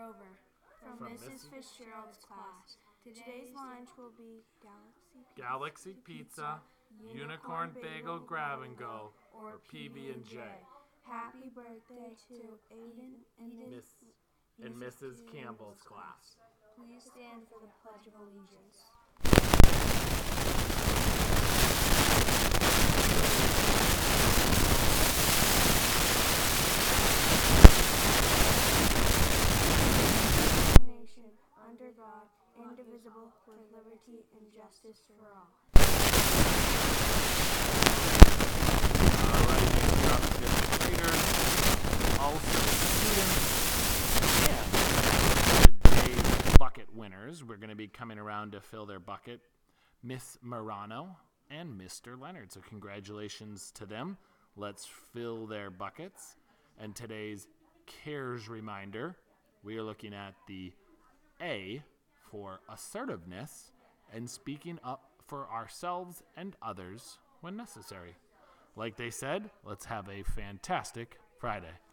Grover from Mrs. Fitzgerald's class. Today's lunch will be Galaxy Pizza, Unicorn Bagel Grab and Go, or PB&J. Happy birthday to Aiden and Mrs. Campbell's class. Please stand for the Pledge of Allegiance. Nation, under God, indivisible, with liberty and justice for all. Also students, and today's bucket winners, we're going to be coming around to fill their bucket, Miss Morano and Mr. Leonard. So congratulations to them. Let's fill their buckets. And today's CARES reminder, we are looking at the A for assertiveness and speaking up for ourselves and others when necessary. Like they said, let's have a fantastic Friday.